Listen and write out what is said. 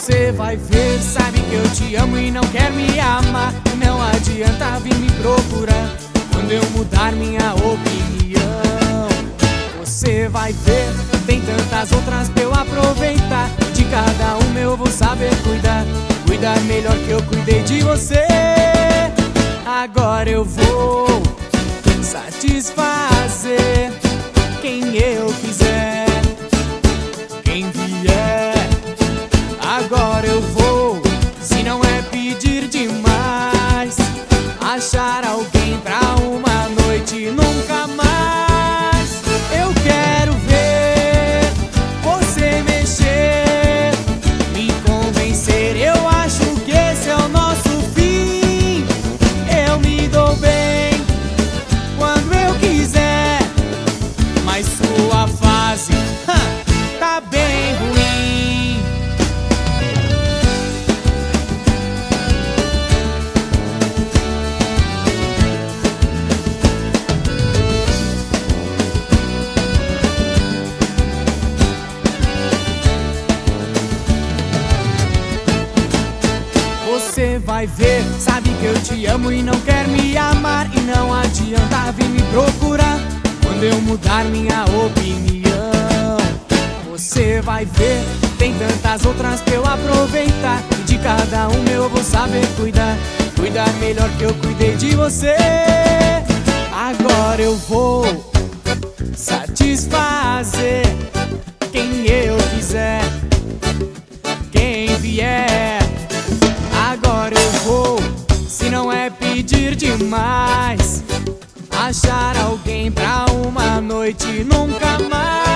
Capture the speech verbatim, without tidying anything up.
Você vai ver, sabe que eu te amo e não quer me amar. Não adianta vir me procurar quando eu mudar minha opinião. Você vai ver, tem tantas outras pra eu aproveitar. De cada uma eu vou saber cuidar, cuidar melhor que eu cuidei de você. Agora eu vou satisfazer quem eu quiser, quem vier. Agora eu vou, se não é pedir demais, achar alguém pra uma noite e nunca mais. Eu quero ver você mexer, me convencer. Eu acho que esse é o nosso fim. Eu me dou bem quando eu quiser, mas sua fase huh, tá bem ruim. Você vai ver, sabe que eu te amo e não quer me amar. E não adianta vir me procurar quando eu mudar minha opinião. Você vai ver, tem tantas outras pra eu aproveitar. E de cada uma eu vou saber cuidar, cuidar melhor que eu cuidei de você. Agora eu vou satisfazer quem eu quiser, quem vier. Agora eu vou, se não é pedir demais, achar alguém pra uma noite e nunca mais.